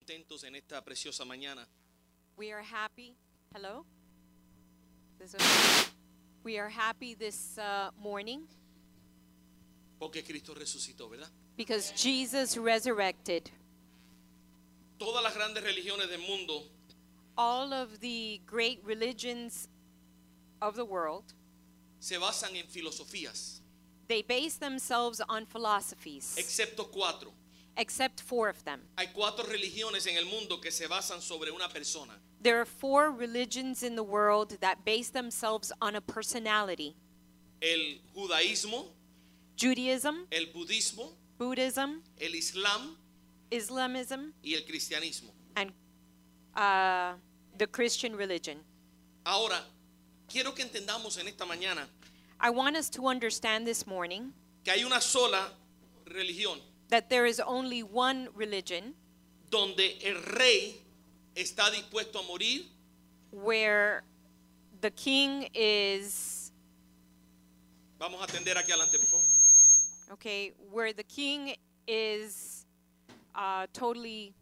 contentos en esta preciosa mañana. We are happy. Hello? This is- We are happy this morning Porque Cristo resucitó, ¿verdad? because Jesus resurrected. Todas las grandes religiones del mundo All of the great religions of the world, se basan en filosofías, they base themselves on philosophies, excepto 4. except 4 of them. Hay 4 religiones en el mundo que se basan sobre una persona. There are 4 religions in the world that base themselves on a personality: El judaísmo, Judaism, el budismo, Buddhism, el islam Islamism, y el cristianismo. and the Christian religion. Ahora, quiero que entendamos en esta mañana I want us to understand this morning que hay una sola religión that there is only one religion donde el rey está dispuesto a morir where the king is, vamos a atender aquí adelante, por favor. okay, where the king is totally,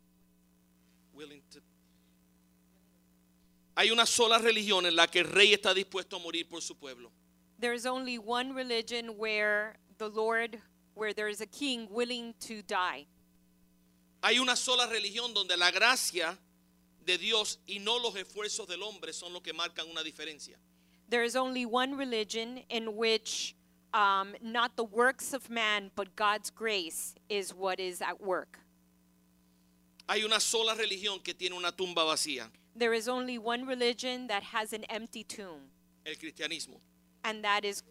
Hay una sola religión en la que el rey está dispuesto a morir por su pueblo. there is only one religion where there is a king willing to die. Hay una sola religión donde la gracia de Dios y no los esfuerzos del hombre son los que marcan una diferencia. There is only one religion in which not the works of man, but God's grace is what is at work. Hay una sola religión que tiene una tumba vacía, There is only one religion that has an empty tomb, el cristianismo. and that is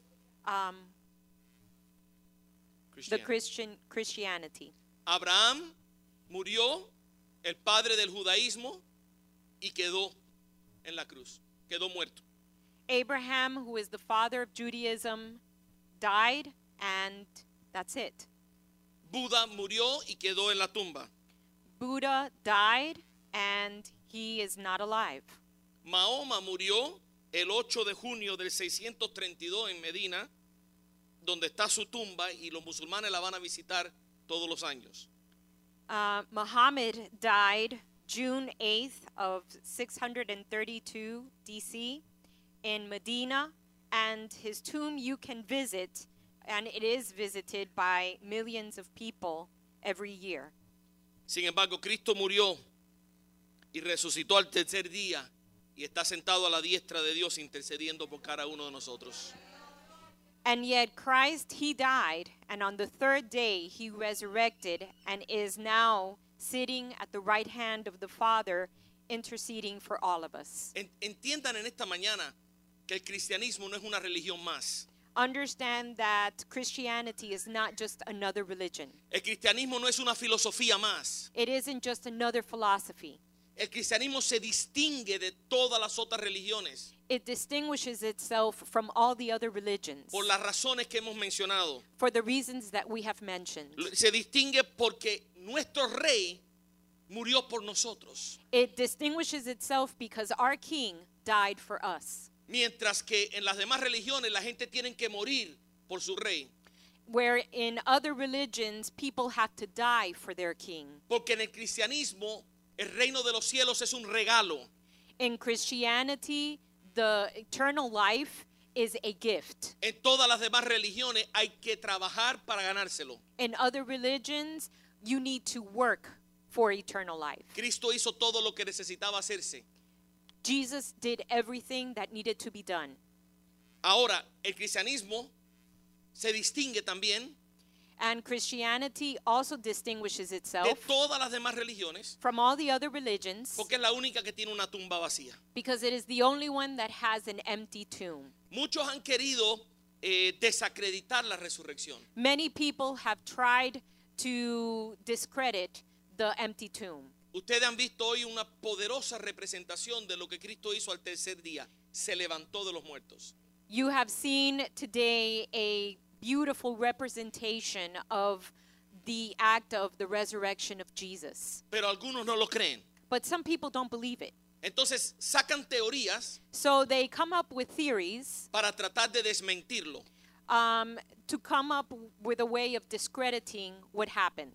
the Cristiano. Christianity. Abraham murió, el padre del judaísmo, y quedó en la cruz, quedó muerto. Abraham, who is the father of Judaism, died, and that's it. Buda murió y quedó en la tumba. Buddha died, and he is not alive. Mahoma murió el 8 de junio del 632 en Medina, donde está su tumba y los musulmanes la van a visitar todos los años. Muhammad died June 8th of 632 DC in Medina, and his tomb you can visit, and it is visited by millions of people every year. Sin embargo, Cristo murió y resucitó al tercer día y está sentado a la diestra de Dios intercediendo por cada uno de nosotros. And yet Christ, he died, and on the third day he resurrected and is now sitting at the right hand of the Father, interceding for all of us. Entiendan en esta mañana que el cristianismo no es una religión más. Understand that Christianity is not just another religion. El cristianismo no es una filosofía más. It isn't just another philosophy. El cristianismo se distingue de todas las otras religiones It distinguishes itself from all the other religions por las razones que hemos mencionado. for the reasons that we have mentioned. Se distingue porque nuestro rey murió por nosotros, It distinguishes itself because our King died for us. mientras que en las demás religiones la gente tiene que morir por su rey. Where in other religions, people have to die for their king. Porque en el cristianismo el reino de los cielos es un regalo. In Christianity, the eternal life is a gift. En todas las demás religiones hay que trabajar para ganárselo. In other religions, you need to work for eternal life. Cristo hizo todo lo que necesitaba hacerse. Jesus did everything that needed to be done. Ahora, el cristianismo se distingue también And Christianity also distinguishes de itself todas las demás religiones from all the other religions porque es la única que tiene una tumba vacía. because it is the only one that has an empty tomb. Muchos han querido desacreditar la resurrección. Many people have tried to discredit the empty tomb. Ustedes han visto hoy una poderosa representación de lo que Cristo hizo al tercer día. Se levantó de los muertos. You have seen today a beautiful representation of the act of the resurrection of Jesus. Pero algunos no lo creen. But some people don't believe it. Entonces sacan teorías So they come up with theories para tratar de desmentirlo. to come up with a way of discrediting what happened.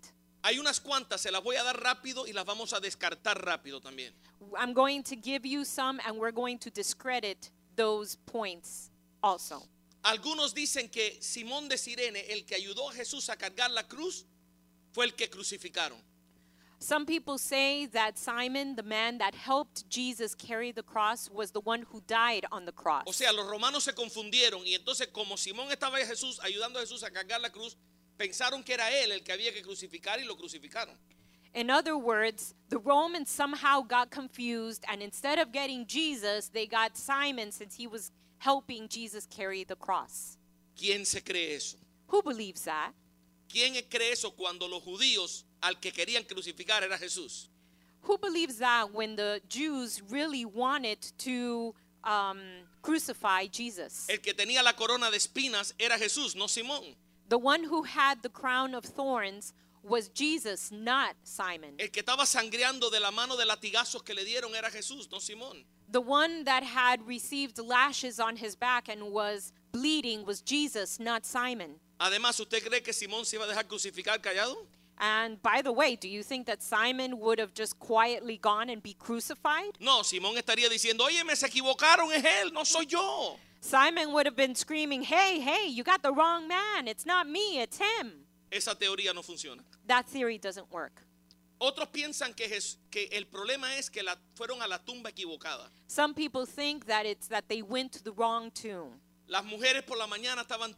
Hay unas cuantas, se las voy a dar rápido y las vamos a descartar rápido también. I'm going to give you some, and we're going to discredit those points also. Algunos dicen que Simón de Cirene, el que ayudó a Jesús a cargar la cruz, fue el que crucificaron. Some people say that Simon, the man that helped Jesus carry the cross, was the one who died on the cross. O sea, los romanos se confundieron y entonces como Simón estaba Jesús ayudando a Jesús a cargar la cruz, pensaron que era él el que había que crucificar y lo crucificaron. In other words, the Romans somehow got confused, and instead of getting Jesus, they got Simon, since he was helping Jesus carry the cross. ¿Quién se cree eso? Who believes that? ¿Quién cree eso cuando los judíos al que querían crucificar era Jesús? Who believes that when the Jews really wanted to crucify Jesus? El que tenía la corona de espinas era Jesús, no Simón. The one who had the crown of thorns was Jesus, not Simon. El que estaba sangreando de la mano de latigazos que le dieron era Jesús, no Simón. The one that had received lashes on his back and was bleeding was Jesus, not Simon. Además, ¿usted cree que Simón se iba a dejar crucificar callado? And by the way, do you think that Simon would have just quietly gone and be crucified? No, Simón estaría diciendo, oye, me se equivocaron, es él, no soy yo. Simon would have been screaming, hey, you got the wrong man. It's not me, it's him. Esa teoría no funciona. That theory doesn't work. Otros piensan que el problema es que fueron a la tumba equivocada. Some people think that it's that they went to the wrong tomb. Las mujeres por la mañana estaban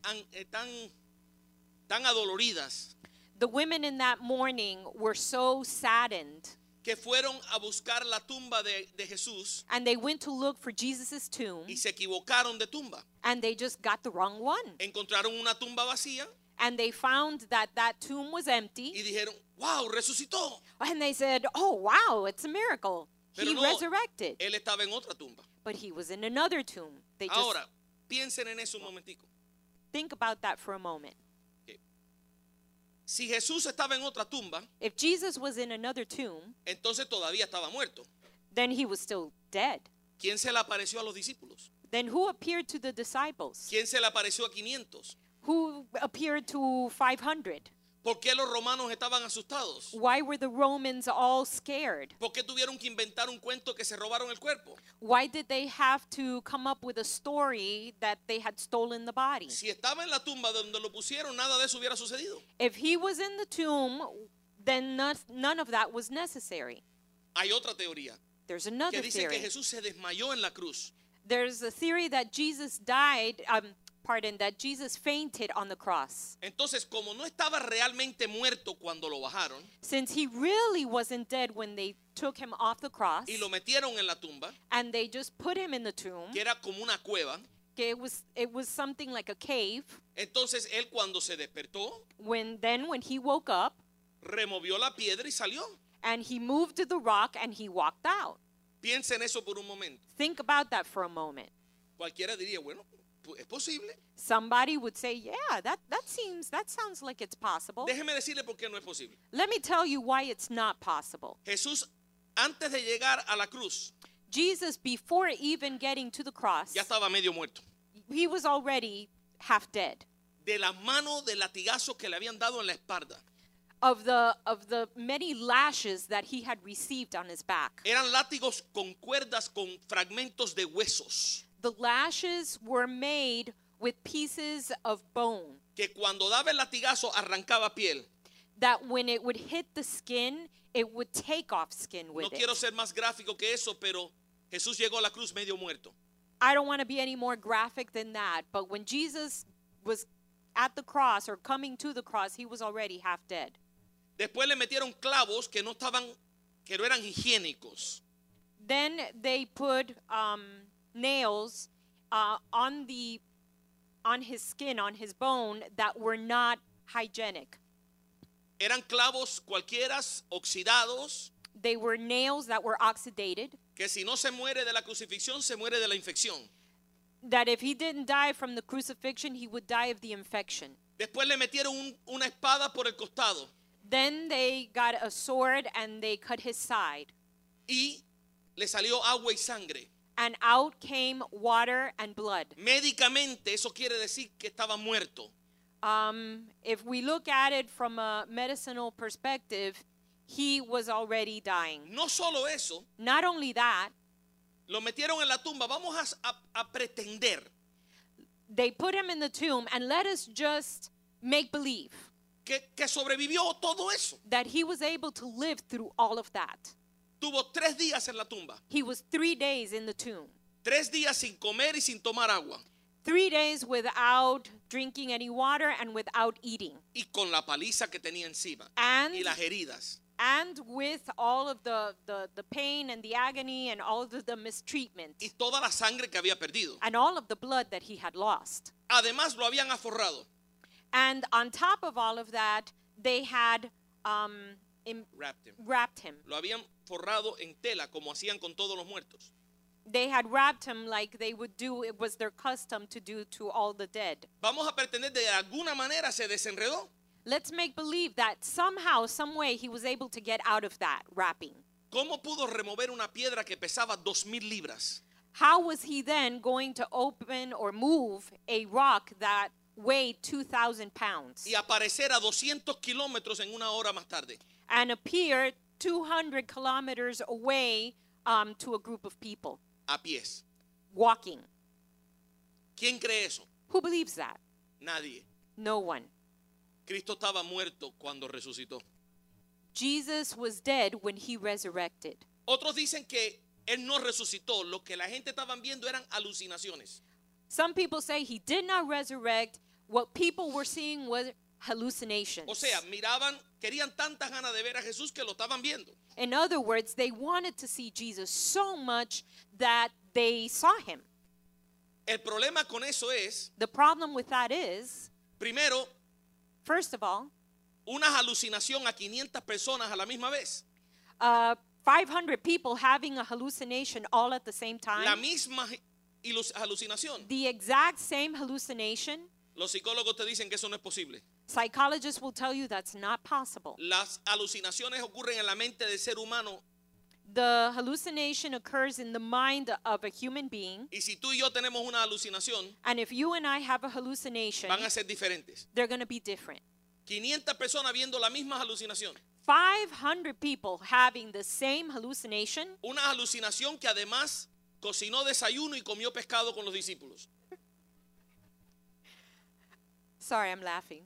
tan adoloridas The women in that morning were so saddened, que fueron a buscar la tumba de Jesús and they went to look for Jesus' tomb, y se equivocaron de tumba. and they just got the wrong one. Encontraron una tumba vacía And they found that that tomb was empty, y dijeron, wow, resucitó. and they said, oh, wow, it's a miracle. Pero He no, resurrected. él estaba en otra tumba. But he was in another tomb. They just Ahora, piensen en eso un momentico. think about that for a moment. Si Jesús estaba en otra tumba, If Jesus was in another tomb, entonces todavía estaba muerto. then he was still dead. ¿Quién se le apareció a los discípulos? Then who appeared to the disciples? ¿Quién se le apareció a 500? Who appeared to 500? ¿Por qué los romanos estaban asustados? Why were the Romans all scared? ¿Por qué tuvieron que inventar un cuento que se robaron el cuerpo? Why did they have to come up with a story that they had stolen the body? Si estaba en la tumba donde lo pusieron, nada de eso hubiera sucedido. If he was in the tomb, then none of that was necessary. Hay otra teoría There's que another dice que theory. Jesús se desmayó en la cruz. There's a theory that Jesus that Jesus fainted on the cross. Entonces, como no estaba realmente muerto cuando lo bajaron Since he really wasn't dead when they took him off the cross, y lo metieron en la tumba, and they just put him in the tomb, que era como una cueva, it was something like a cave. entonces él cuando se despertó, When he woke up, removió la piedra y salió. and he moved the rock and he walked out. Piensa en eso por un momento. Think about that for a moment. Cualquiera diría, bueno, es posible. Somebody would say, yeah, that sounds like it's possible. Déjeme decirle por qué no es posible. Let me tell you why it's not possible. Jesús, antes de llegar a la cruz, Jesus, before even getting to the cross, ya estaba medio muerto. he was already half dead. De las manos de latigazos que le habían dado en la espalda. Of the many lashes that he had received on his back. Eran látigos con cuerdas con fragmentos de huesos. The lashes were made with pieces of bone, Que cuando daba el latigazo arrancaba piel. that when it would hit the skin, it would take off skin with No quiero it. ser más gráfico que eso, pero Jesús llegó a la cruz medio muerto. I don't want to be any more graphic than that, but when Jesus was at the cross or coming to the cross, he was already half dead. Después le metieron clavos que no eran higiénicos. Then they put nails on his skin, on his bone, that were not hygienic. Eran clavos cualquiera, oxidados, They were nails that were oxidated, que si no se muere de la crucifixión, se muere de la infección. that if he didn't die from the crucifixion, he would die of the infection. Después le metieron una espada por el costado Then they got a sword and they cut his side, y le salió agua y sangre. and out came water and blood. Médicamente eso quiere decir que estaba muerto. If we look at it from a medicinal perspective, he was already dying. No solo eso, Not only that, lo metieron en la tumba. Vamos a pretender they put him in the tomb, and let us just make believe que sobrevivió todo eso. that he was able to live through all of that. Tuvo 3 días en la tumba. He was 3 days in the tomb. 3 días sin comer y sin tomar agua. 3 days without drinking any water and without eating. Y con la paliza que tenía encima. And Y las heridas. and with all of the pain and the agony and all of the mistreatment Y toda la sangre que había perdido. and all of the blood that he had lost. Además lo habían aforrado. And on top of all of that, they had Wrapped him. wrapped him. Lo habían forrado en tela como hacían con todos los muertos. They had wrapped him like they would do, it was their custom to do to all the dead. Vamos a pretender de alguna manera se desenredó. Let's make believe that somehow, some way, he was able to get out of that wrapping. ¿Cómo pudo remover una piedra que pesaba 2,000 libras? How was he then going to open or move a rock that weighed 2,000 pounds Y aparecer a 200 kilómetros en una hora más tarde. and appear 200 kilometers away to a group of people A pies. walking? ¿Quién cree eso? Who believes that? Nadie. No one. Cristo estaba muerto cuando resucitó. Jesus was dead when he resurrected. Otros dicen que él no resucitó. Lo que la gente estaban viendo eran alucinaciones. Some people say he did not resurrect. What people were seeing was hallucinations. O sea, miraban, querían tantas ganas de ver a Jesús que lo estaban viendo. In other words, they wanted to see Jesus so much that they saw him. El problema con eso es, The problem with that is, primero, first of all, una alucinación a 500 personas a la misma vez. 500 people having a hallucination all at the same La time. misma alucinación. The exact same hallucination. Los psicólogos te dicen que eso no es posible. Psychologists will tell you that's not possible. Las alucinaciones ocurren en la mente del ser humano. The hallucination occurs in the mind of a human being. Y si tú y yo tenemos una alucinación, And if you and I have a hallucination, van a ser diferentes. they're going to be different. 500 personas viendo la misma alucinación. 500 people having the same hallucination. Una alucinación que además cocinó desayuno y comió pescado con los discípulos. Sorry, I'm laughing.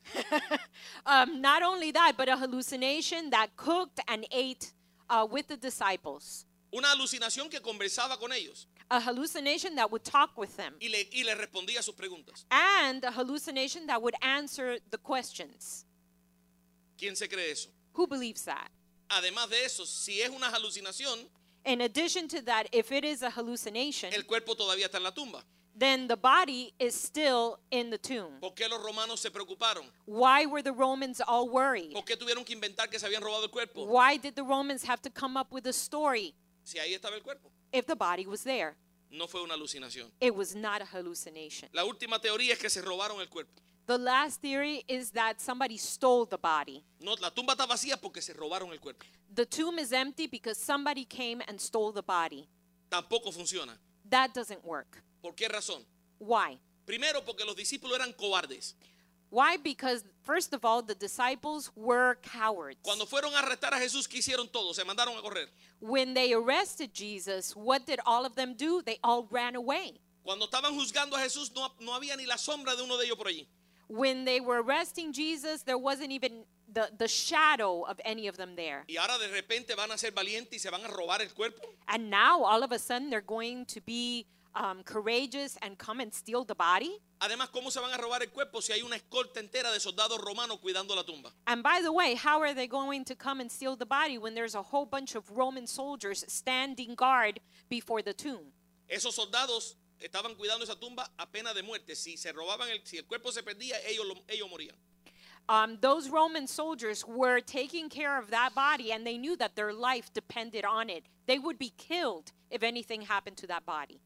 Not only that, but a hallucination that cooked and ate with the disciples. Una alucinación que conversaba con ellos A hallucination that would talk with them. y le respondía a sus preguntas. And a hallucination that would answer the questions. ¿Quién se cree eso? Who believes that? Además de eso, si es una alucinación, In addition to that, if it is a hallucination, el cuerpo todavía está en la tumba. then the body is still in the tomb. ¿Por qué los romanos se preocuparon? Why were the Romans all worried? ¿Por qué tuvieron que inventar que se habían robado el cuerpo? Why did the Romans have to come up with a story Si ahí estaba el cuerpo. if the body was there? No fue una alucinación. It was not a hallucination. La última teoría es que se robaron el cuerpo. The last theory is that somebody stole the body. No, la tumba está vacía porque se robaron el cuerpo. The tomb is empty because somebody came and stole the body. Tampoco funciona. That doesn't work. ¿Por qué razón? Why? Primero, porque los discípulos eran cobardes. Why? Because, first of all, the disciples were cowards. Cuando fueron a arrestar a Jesús, ¿qué hicieron todos? Se mandaron a correr. When they arrested Jesus, what did all of them do? They all ran away. Cuando estaban juzgando a Jesús, no había ni la sombra de uno de ellos por allí. When they were arresting Jesus, there wasn't even the shadow of any of them there. Y ahora de repente van a ser valientes y se van a robar el cuerpo. And now, all of a sudden, they're going to be courageous and come and steal the body. Además, ¿cómo se van a robar el cuerpo si hay una escolta entera de soldados romanos cuidando la tumba? And by the way, how are they going to come and steal the body when there's a whole bunch of Roman soldiers standing guard before the tomb? Esos soldados estaban cuidando esa tumba a pena de muerte. Si se robaban, si el cuerpo se perdía, ellos morían. Those Roman soldiers were taking care of that body, and they knew that their life depended on it. They would be killed if anything happened to that body.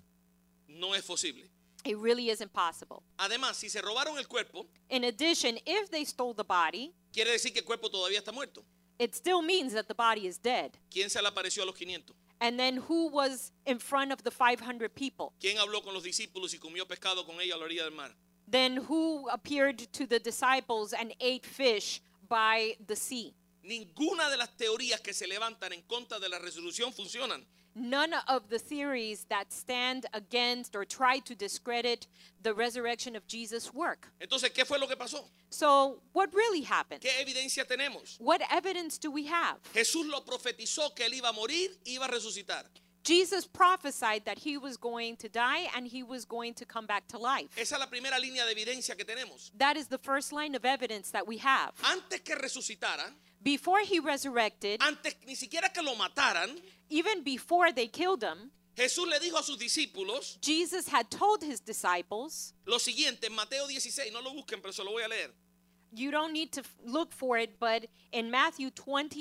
No es posible. It really isn't possible. Además, si se robaron el cuerpo, In addition, if they stole the body, quiere decir que el cuerpo todavía está muerto. it still means that the body is dead. ¿Quién se le apareció a los 500? And then who was in front of the 500 people? ¿Quién habló con los discípulos y comió pescado con ellos a la orilla del mar? Then who appeared to the disciples and ate fish by the sea? Ninguna de las teorías que se levantan en contra de la resurrección funcionan. None of the theories that stand against or try to discredit the resurrection of Jesus work. Entonces, ¿qué fue lo que pasó? So, what really happened? ¿Qué evidencia tenemos? What evidence do we have? Jesús lo profetizó que él iba a morir, iba a resucitar. Jesus prophesied that he was going to die and he was going to come back to life. Esa es la primera línea de evidencia que tenemos. That is the first line of evidence that we have. Antes que resucitara, Before he resurrected, antes ni siquiera que lo mataran, even before they killed him, Jesús le dijo a sus discípulos Jesus had told his disciples, lo siguiente en Mateo 16, no lo busquen, pero se lo voy a leer. you don't need to look for it, but in Matthew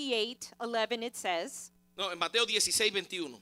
28:11 it says, No, en Mateo 16, 21.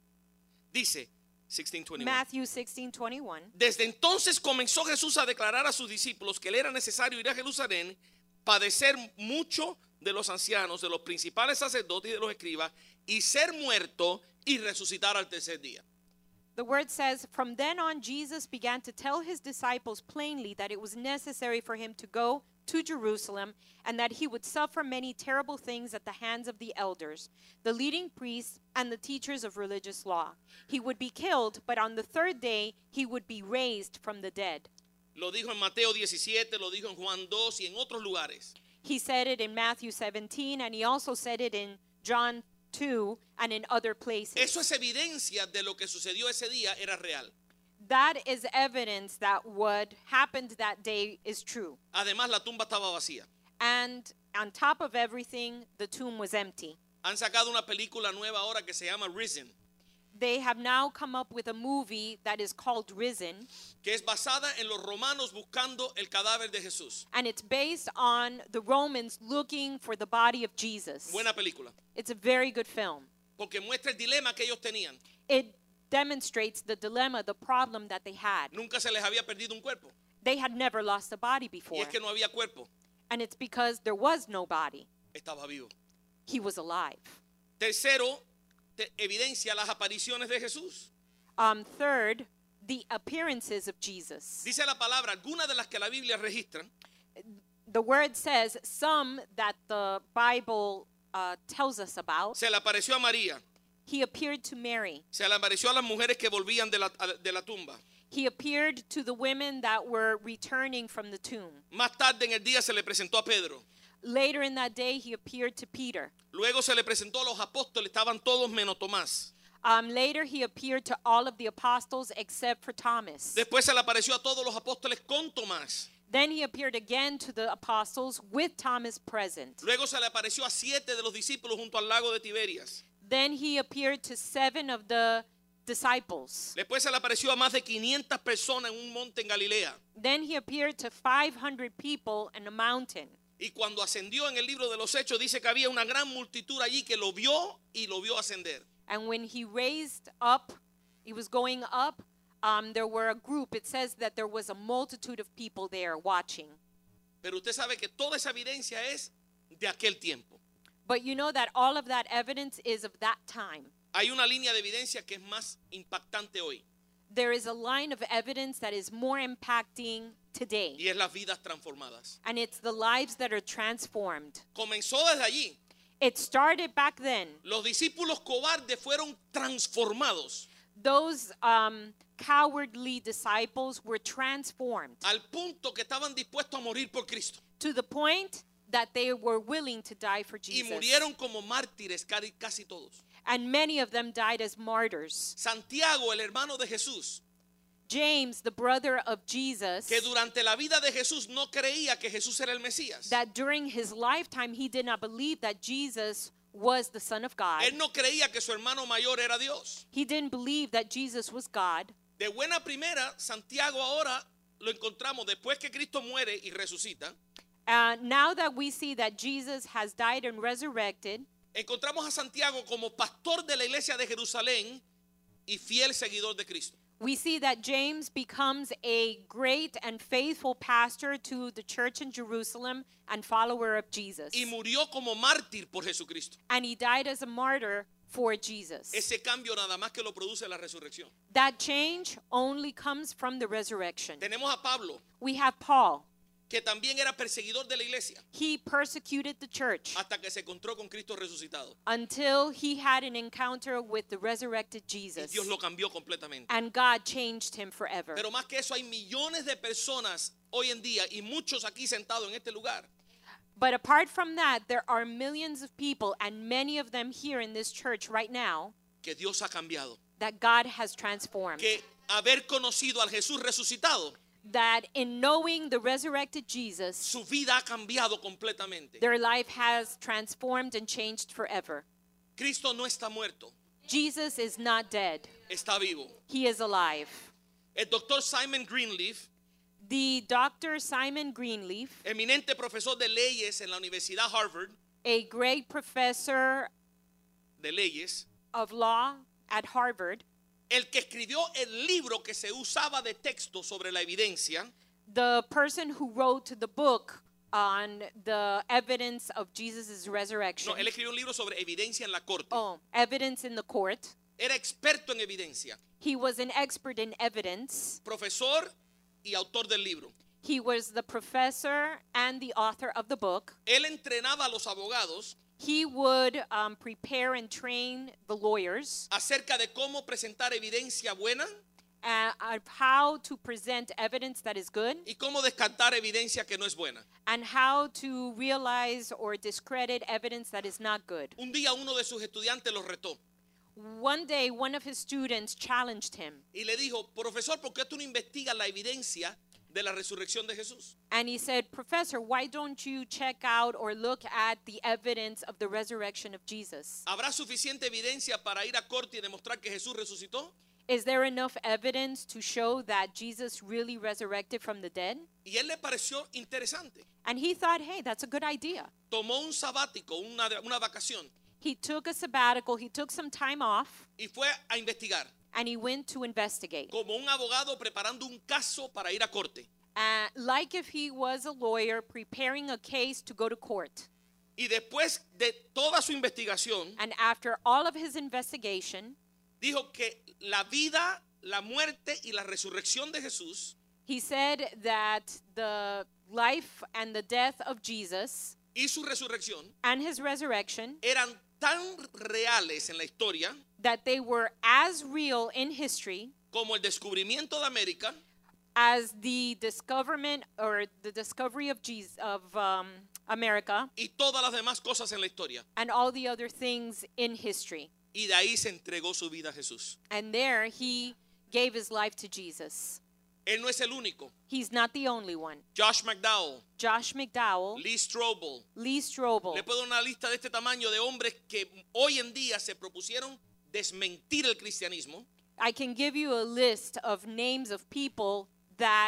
Dice, 16:21. Matthew 16:21, Desde entonces comenzó Jesús a declarar a sus discípulos que le era necesario ir a Jerusalén, padecer mucho de los ancianos, de los principales sacerdotes y de los escribas, y ser muerto y resucitar al tercer día. the word says, from then on Jesus began to tell his disciples plainly that it was necessary for him to go to Jerusalem and that he would suffer many terrible things at the hands of the elders, the leading priests, and the teachers of religious law. He would be killed, but on the third day he would be raised from the dead. Lo dijo en Mateo 17, lo dijo en Juan 2 y en otros lugares. He said it in Matthew 17, and he also said it in John 2 and in other places. Eso es evidencia de lo que sucedió ese día era real. That is evidence that what happened that day is true. Además, la tumba estaba vacía. And on top of everything, the tomb was empty. Han sacado una película nueva ahora que se llama Risen, They have now come up with a movie that is called Risen, que es basada en los romanos buscando el cadáver de Jesús. and it's based on the Romans looking for the body of Jesus. Buena película, It's a very good film. porque muestra el dilema que ellos tenían. It demonstrates the dilemma, the problem that they had. Nunca se les había perdido un cuerpo, They had never lost a body y before, es que no había cuerpo, and it's because there was no body. estaba vivo. He was alive. Tercero, evidencia las apariciones de Jesús. Third, the appearances of Jesus. Dice la palabra, algunas de las que la Biblia registra, The word says some that the Bible tells us about. se le apareció a María, He appeared to Mary. se le apareció a las mujeres que volvían de la tumba. He appeared to the women that were returning from the tomb. Más tarde en el día se le presentó a Pedro. Later in that day, he appeared to Peter. Luego se le presentó a los apóstoles, estaban todos menos Tomás. Later, he appeared to all of the apostles except for Thomas. Después se le apareció a todos los apóstoles con Tomás. Then he appeared again to the apostles with Thomas present. Luego se le apareció a 7 de los discípulos junto al lago de Tiberias. Then he appeared to 7 of the disciples. Después se le apareció a más de 500 personas en un monte en Galilea. Then he appeared to 500 people in a mountain. Y cuando ascendió en el libro de los Hechos dice que había una gran multitud allí que lo vio y lo vio ascender. And when he raised up, he was going up, there were a group. It says that there was a multitude of people there watching. Pero usted sabe que toda esa evidencia es de aquel tiempo. But you know that all of that evidence is of that time. Hay una línea de evidencia que es más impactante hoy There is a line of evidence that is more impacting today. y es las vidas transformadas. And it's the lives that are transformed. Comenzó desde allí. It started back then. Los discípulos cobardes fueron transformados Those cowardly disciples were transformed al punto que estaban dispuestos a morir por Cristo. to the point that they were willing to die for Y Jesus. murieron como mártires casi todos. And many of them died as martyrs. Santiago, el hermano de Jesús, James, the brother of Jesus, que durante la vida de Jesús no creía que Jesús era el Mesías. that during his lifetime he did not believe that Jesus was the Son of God. Él no creía que su hermano mayor era Dios. He didn't believe that Jesus was God. De buena primera, Santiago ahora lo encontramos después que Cristo muere y resucita. Now that we see that Jesus has died and resurrected, Encontramos a Santiago como pastor de la iglesia de Jerusalén y fiel seguidor de Cristo. we see that James becomes a great and faithful pastor to the church in Jerusalem and follower of Jesus. Y murió como mártir por Jesucristo. And he died as a martyr for Jesus. Ese cambio nada más que lo produce la resurrección. That change only comes from the resurrection. Tenemos a Pablo, We have Paul. que también era perseguidor de la iglesia, He persecuted the church hasta que se encontró con Cristo resucitado. until he had an encounter with the resurrected Y Jesus. Dios lo cambió completamente. And God changed him forever. Pero más que eso, hay millones de personas hoy en día y muchos aquí sentados en este lugar But apart from that, there are millions of people, and many of them here in this church right now, que Dios ha cambiado. that God has transformed. Que haber conocido al Jesús resucitado, That in knowing the resurrected Jesus, su vida ha cambiado completamente. their life has transformed and changed forever. Cristo no está muerto, Jesus is not dead. está vivo. He is alive. El doctor Simon Greenleaf, The Dr. Simon Greenleaf, eminente profesor de leyes en la Universidad Harvard a great professor de leyes, of law at Harvard, el que escribió el libro que se usaba de texto sobre la evidencia, the person who wrote the book on the evidence of Jesus' resurrection. no, él escribió un libro sobre evidencia en la corte. Oh, evidence in the court. Era experto en evidencia, He was an expert in evidence. profesor y autor del libro. He was the professor and the author of the book. Él entrenaba a los abogados He would prepare and train the lawyers acerca de cómo presentar evidencia buena of how to present evidence that is good y cómo descartar evidencia que no es buena. and how to realize or discredit evidence that is not good. Un día uno de sus estudiantes lo retó One day, one of his students challenged him, y le dijo, profesor, ¿por qué tú no investigas la evidencia de la resurrección de Jesús? and he said, Professor, why don't you check out or look at the evidence of the resurrection of Jesus? ¿Habrá suficiente evidencia para ir a corte y demostrar que Jesús resucitó? Is there enough evidence to show that Jesus really resurrected from the dead? Y él le pareció interesante. And he thought, hey, that's a good idea. Tomó un sabático, una vacación, He took a sabbatical, he took some time off, y fue a investigar and he went to investigate. como un abogado preparando un caso para ir a corte. Like if he was a lawyer preparing a case to go to court. Y después de toda su investigación, And after all of his investigation, dijo que la vida, la muerte y la resurrección de Jesús he said that the life and the death of Jesus y su resurrección and his resurrection, eran tan reales en la historia that they were as real in history como el descubrimiento de América as the discoverment or the discovery of Jesus, of America y todas las demás cosas en la historia. and all the other things in history. Y de ahí se entregó su vida a Jesús. And there he gave his life to Jesus. Él no es el único. He's not the only one. Josh McDowell, Josh McDowell, Lee Strobel. Lee Strobel. Le puedo dar una lista de este tamaño de hombres que hoy en día se propusieron desmentir el cristianismo I can give you a list of names of people that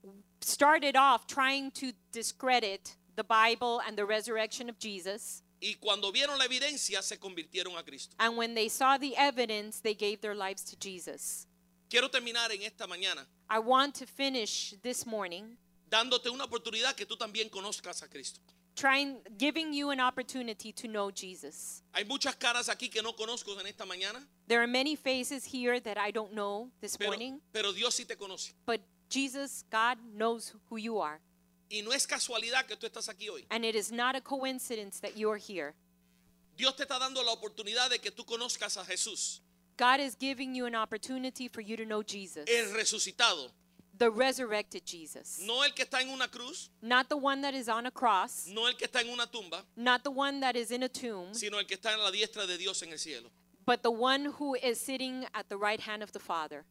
started off trying to discredit the Bible and the resurrection of Jesus. y cuando vieron la evidencia se convirtieron a Cristo. And when they saw the evidence, they gave their lives to Jesus. Quiero terminar en esta mañana I want to finish this morning dándote una oportunidad que tú también conozcas a Cristo. giving you an opportunity to know Jesus. Hay muchas caras aquí que no conozco en esta mañana, There are many faces here that I don't know this pero, morning, pero Dios sí te conoce. but Jesus, God, knows who you are. Y no es casualidad que tú estás aquí hoy. And it is not a coincidence that you're here. Dios te está dando la oportunidad de que tú conozcas a Jesús, God is giving you an opportunity for you to know Jesus, el resucitado. the resurrected Jesus. No el que está en una cruz, Not the one that is on a cross, no el que está en una tumba, not the one that is in a tomb, sino el que está en la diestra de Dios en el cielo. but the one who is sitting at the right hand of the Father.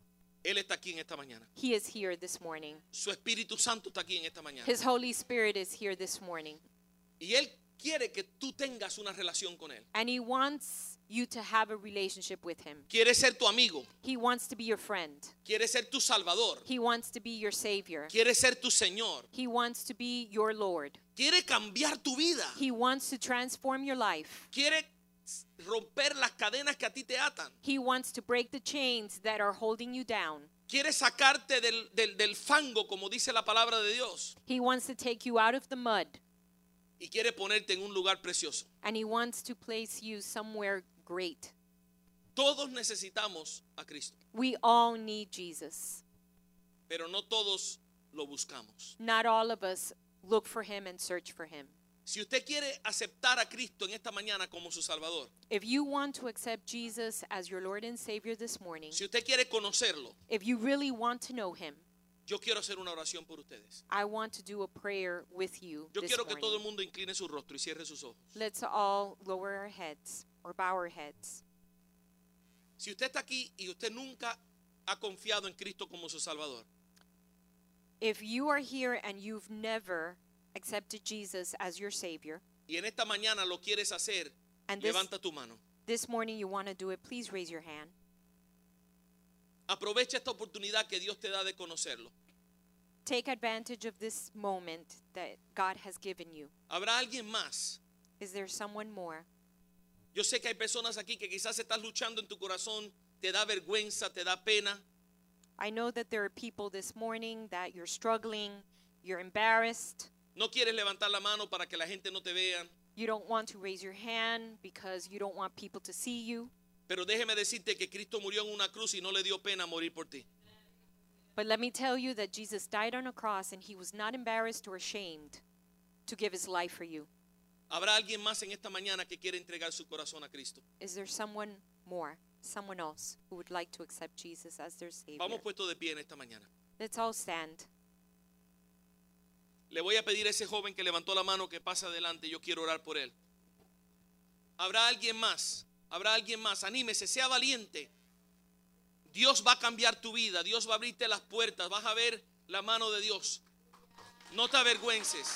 Él está aquí en esta mañana. He is here this morning. Su Espíritu Santo está aquí en esta mañana. His Holy Spirit is here this morning. Y Él quiere que tú tengas una relación con Él. And He wants you to have a relationship with Him. Quiere ser tu amigo. He wants to be your friend. Quiere ser tu Salvador. He wants to be your Savior. Quiere ser tu Señor. He wants to be your Lord. Quiere cambiar tu vida. He wants to transform your life. Quiere romper las cadenas que a ti te atan. He wants to break the chains that are holding you down. Quiere sacarte del fango, como dice la palabra de Dios. He wants to take you out of the mud. Y quiere ponerte en un lugar precioso. And He wants to place you somewhere great. Todos necesitamos a Cristo, We all need Jesus. pero no todos lo buscamos. Not all of us look for him and search for him. Si usted quiere aceptar a Cristo en esta mañana como su Salvador, If you want to accept Jesus as your Lord and Savior this morning, si usted quiere conocerlo, if you really want to know him, yo quiero hacer una oración por ustedes. I want to do a prayer with you Yo this quiero que todo el morning. mundo incline su rostro y cierre sus ojos. Let's all lower our heads or bow our heads. Si usted está aquí y usted nunca ha confiado en Cristo como su Salvador, If you are here and you've never accepted Jesus as your Savior, y en esta mañana lo quieres hacer, and levanta tu mano. this morning you want to do it, please raise your hand. Aprovecha esta oportunidad que Dios te da de conocerlo. Take advantage of this moment that God has given you. ¿Habrá alguien más? Is there someone more? Yo sé que hay personas aquí que quizás estás luchando en tu corazón, te da vergüenza, te da pena. I know that there are people this morning that you're struggling, you're embarrassed, No quieres levantar la mano para que la gente no te vea. you don't want to raise your hand because you don't want people to see you. Pero déjeme decirte que Cristo murió en una cruz y no le dio pena morir por ti. But let me tell you that Jesus died on a cross and he was not embarrassed or ashamed to give his life for you. ¿Habrá alguien más en esta mañana que quiere entregar su corazón a Cristo? Is there someone more, someone else who would like to accept Jesus as their Savior? Vamos puesto de pie en esta mañana. Let's all stand. Le voy a pedir a ese joven que levantó la mano que pase adelante. Yo quiero orar por él. ¿Habrá alguien más? ¿Habrá alguien más? Anímese, sea valiente. Dios va a cambiar tu vida. Dios va a abrirte las puertas. Vas a ver la mano de Dios. No te avergüences.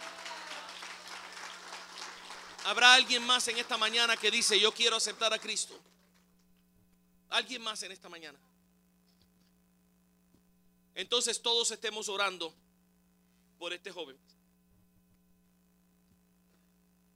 ¿Habrá alguien más en esta mañana que dice, yo quiero aceptar a Cristo? ¿Alguien más en esta mañana? Entonces todos estemos orando por este joven.